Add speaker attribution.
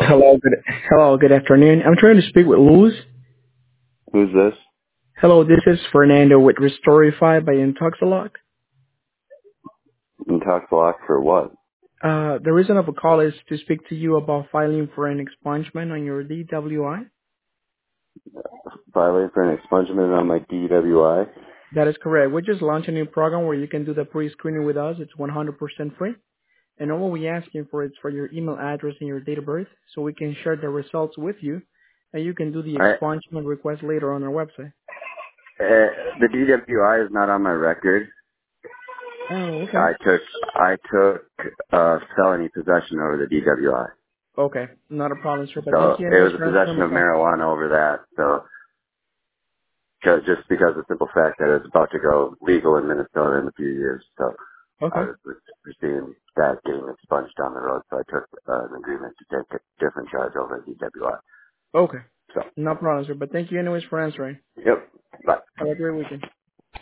Speaker 1: Hello, good afternoon. I'm trying to speak with Luz.
Speaker 2: Who's this?
Speaker 1: Hello, this is Fernando with Restorify by Intoxalock.
Speaker 2: And talk block for what?
Speaker 1: The reason of the call is to speak to you about filing for an expungement on your DWI.
Speaker 2: Violate for an expungement on my DWI?
Speaker 1: That is correct. We just launched a new program where you can do the pre-screening with us. It's 100% free. And all we asking for is for your email address and your date of birth so we can share the results with you and you can do the
Speaker 2: I,
Speaker 1: expungement request later on our website.
Speaker 2: the DWI is not on my record.
Speaker 1: Oh, okay.
Speaker 2: I took felony possession over the DWI.
Speaker 1: Okay, not a problem, sir. But thank
Speaker 2: So
Speaker 1: you
Speaker 2: it
Speaker 1: anyways
Speaker 2: was a
Speaker 1: for answering
Speaker 2: possession
Speaker 1: my
Speaker 2: of
Speaker 1: call.
Speaker 2: marijuana over that. So just because of the simple fact that it's about to go legal in Minnesota in a few years. So I
Speaker 1: Okay.
Speaker 2: was foreseeing that getting expunged down the road. So I took an agreement to take a different charge over the DWI.
Speaker 1: Okay.
Speaker 2: So,
Speaker 1: No problem, sir. But thank you anyways for answering.
Speaker 2: yep. Bye.
Speaker 1: Have a great weekend.